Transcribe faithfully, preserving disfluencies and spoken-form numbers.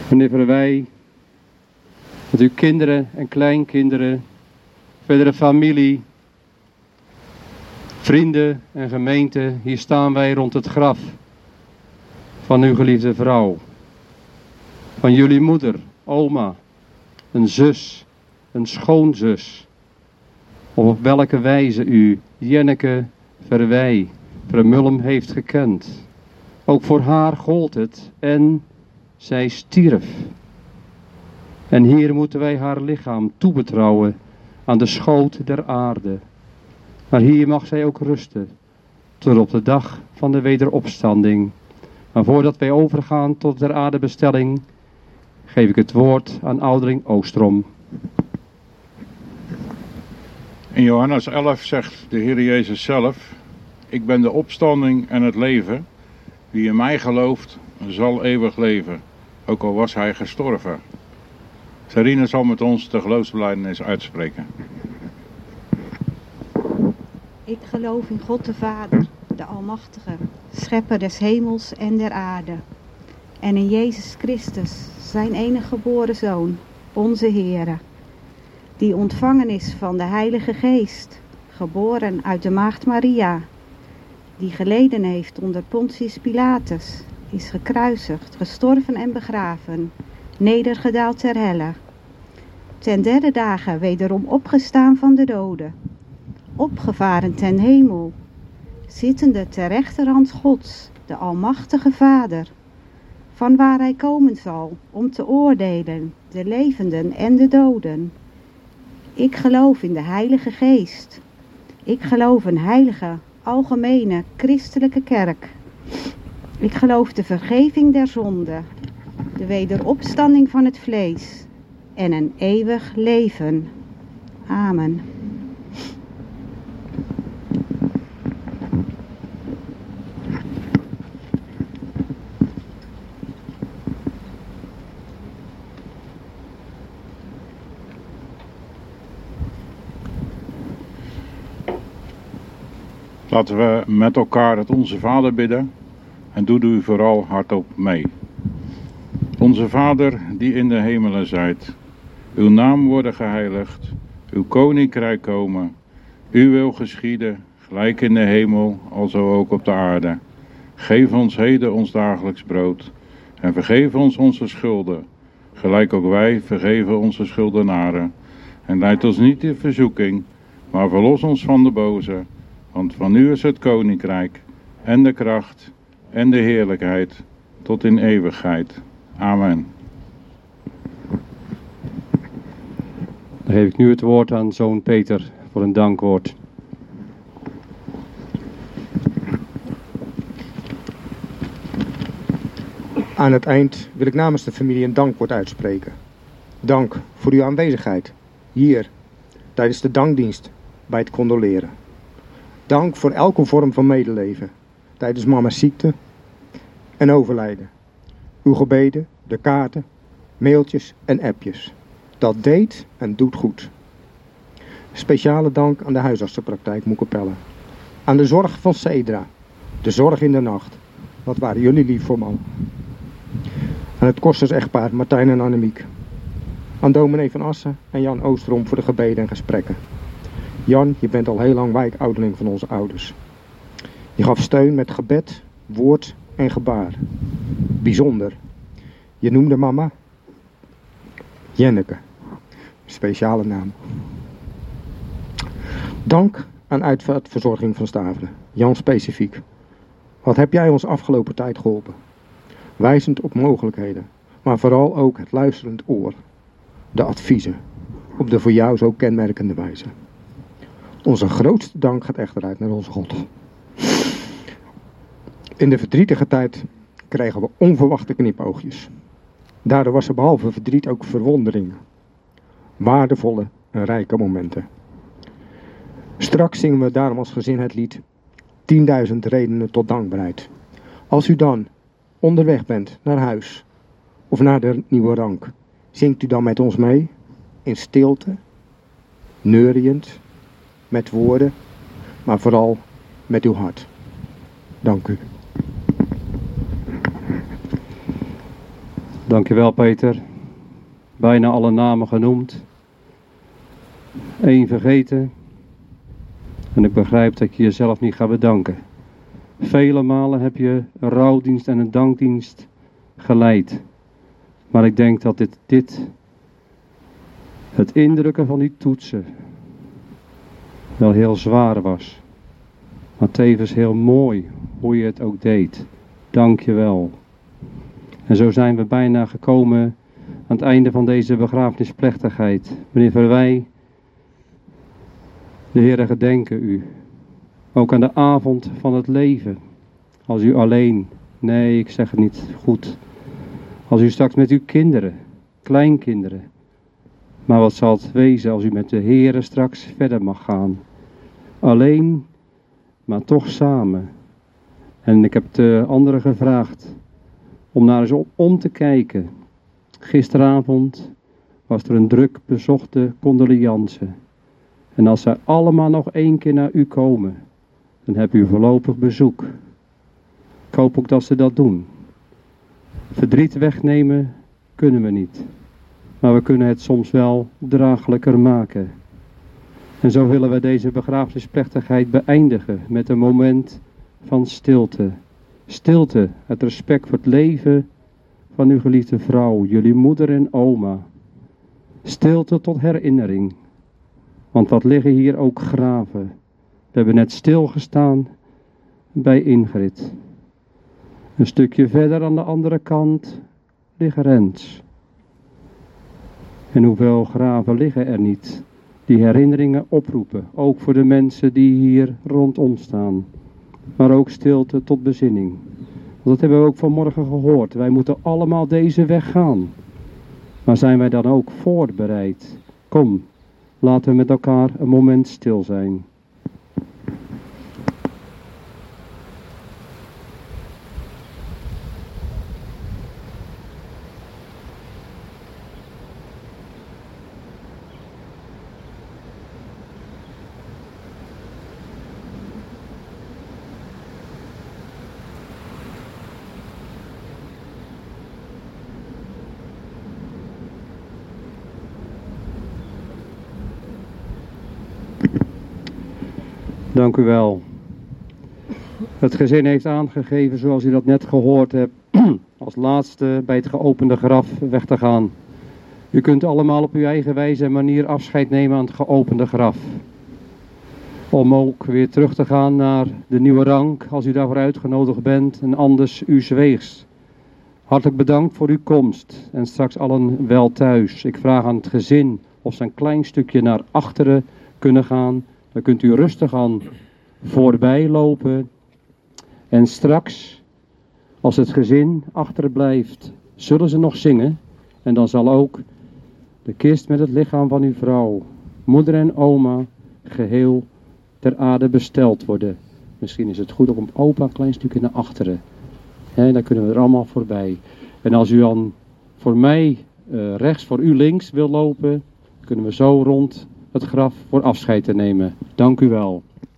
Meneer Verwij, met uw kinderen en kleinkinderen, verdere familie, vrienden en gemeente, hier staan wij rond het graf van uw geliefde vrouw, van jullie moeder, oma, een zus, een schoonzus, op welke wijze u Jenneke Verwij, Vermulm heeft gekend. Ook voor haar gold het en zij stierf. En hier moeten wij haar lichaam toebetrouwen aan de schoot der aarde. Maar hier mag zij ook rusten, tot op de dag van de wederopstanding. Maar voordat wij overgaan tot der aarde bestelling, geef ik het woord aan ouderling Oostrom. In Johannes elf zegt de Heer Jezus zelf: ik ben de opstanding en het leven. Wie in mij gelooft, zal eeuwig leven, ook al was hij gestorven. Sarine zal met ons de geloofsbelijdenis uitspreken. Ik geloof in God de Vader, de Almachtige, schepper des hemels en der aarde. En in Jezus Christus, zijn enige geboren Zoon, onze Heere, die ontvangen is van de Heilige Geest, geboren uit de Maagd Maria, die geleden heeft onder Pontius Pilatus, is gekruisigd, gestorven en begraven, nedergedaald ter helle. Ten derde dagen wederom opgestaan van de doden, opgevaren ten hemel, zittende ter rechterhand Gods, de Almachtige Vader, van waar hij komen zal om te oordelen, de levenden en de doden. Ik geloof in de Heilige Geest. Ik geloof een heilige, algemene, christelijke kerk. Ik geloof de vergeving der zonden, de wederopstanding van het vlees en een eeuwig leven. Amen. Laten we met elkaar het Onze Vader bidden en doe u vooral hardop mee. Onze Vader die in de hemelen zijt, uw naam worden geheiligd, uw koninkrijk komen, uw wil geschieden, gelijk in de hemel, alzo ook op de aarde. Geef ons heden ons dagelijks brood en vergeef ons onze schulden, gelijk ook wij vergeven onze schuldenaren. En leid ons niet in verzoeking, maar verlos ons van de boze. Want van u is het koninkrijk en de kracht en de heerlijkheid tot in eeuwigheid. Amen. Dan geef ik nu het woord aan zoon Peter voor een dankwoord. Aan het eind wil ik namens de familie een dankwoord uitspreken. Dank voor uw aanwezigheid hier tijdens de dankdienst bij het condoleren. Dank voor elke vorm van medeleven tijdens mama's ziekte en overlijden. Uw gebeden, de kaarten, mailtjes en appjes. Dat deed en doet goed. Speciale dank aan de huisartsenpraktijk Moekapelle. Aan de zorg van Cedra. De zorg in de nacht. Wat waren jullie lief voor man. Aan het kosters-echtpaar Martijn en Annemiek. Aan dominee van Assen en Jan Oostrom voor de gebeden en gesprekken. Jan, je bent al heel lang wijkouderling van onze ouders. Je gaf steun met gebed, woord en gebaar. Bijzonder. Je noemde mama Jenneke. Speciale naam. Dank aan uitvaartverzorging van Staveren. Jan specifiek. Wat heb jij ons afgelopen tijd geholpen? Wijzend op mogelijkheden, maar vooral ook het luisterend oor. De adviezen. Op de voor jou zo kenmerkende wijze. Onze grootste dank gaat echter uit naar onze God. In de verdrietige tijd kregen we onverwachte knipoogjes. Daardoor was er behalve verdriet ook verwondering. Waardevolle en rijke momenten. Straks zingen we daarom als gezin het lied tienduizend redenen tot dankbaarheid. Als u dan onderweg bent naar huis of naar de nieuwe rank, zingt u dan met ons mee in stilte, neuriënd, met woorden, maar vooral met uw hart. Dank u. Dankjewel Peter. Bijna alle namen genoemd. Eén vergeten. En ik begrijp dat je jezelf niet gaat bedanken. Vele malen heb je een rouwdienst en een dankdienst geleid. Maar ik denk dat dit, dit het indrukken van die toetsen wel heel zwaar was. Maar tevens heel mooi hoe je het ook deed. Dank je wel. En zo zijn we bijna gekomen aan het einde van deze begrafenisplechtigheid. Meneer Verwij, de Heere gedenken u. Ook aan de avond van het leven. Als u alleen, nee ik zeg het niet goed. Als u straks met uw kinderen, kleinkinderen. Maar wat zal het wezen als u met de Heere straks verder mag gaan. Alleen, maar toch samen. En ik heb de anderen gevraagd om naar eens om te kijken. Gisteravond was er een druk bezochte condoleance. En als zij allemaal nog één keer naar u komen, dan heb u voorlopig bezoek. Ik hoop ook dat ze dat doen. Verdriet wegnemen kunnen we niet. Maar we kunnen het soms wel draaglijker maken. En zo willen we deze begrafenisplechtigheid beëindigen met een moment van stilte. Stilte, het respect voor het leven van uw geliefde vrouw, jullie moeder en oma. Stilte tot herinnering. Want wat liggen hier ook graven. We hebben net stilgestaan bij Ingrid. Een stukje verder aan de andere kant liggen Rens. En hoeveel graven liggen er niet die herinneringen oproepen. Ook voor de mensen die hier rondom staan. Maar ook stilte tot bezinning. Want dat hebben we ook vanmorgen gehoord. Wij moeten allemaal deze weg gaan. Maar zijn wij dan ook voorbereid? Kom, laten we met elkaar een moment stil zijn. Dank u wel. Het gezin heeft aangegeven, zoals u dat net gehoord hebt, als laatste bij het geopende graf weg te gaan. U kunt allemaal op uw eigen wijze en manier afscheid nemen aan het geopende graf. Om ook weer terug te gaan naar de nieuwe rank, als u daarvoor uitgenodigd bent, en anders u zweegs. Hartelijk bedankt voor uw komst en straks allen wel thuis. Ik vraag aan het gezin of ze een klein stukje naar achteren kunnen gaan. Dan kunt u rustig aan voorbij lopen. En straks, als het gezin achterblijft, zullen ze nog zingen. En dan zal ook de kist met het lichaam van uw vrouw, moeder en oma, geheel ter aarde besteld worden. Misschien is het goed om opa een klein stukje naar achteren. En dan kunnen we er allemaal voorbij. En als u dan voor mij uh, rechts, voor u links wil lopen, kunnen we zo rond het graf voor afscheid te nemen. Dank u wel.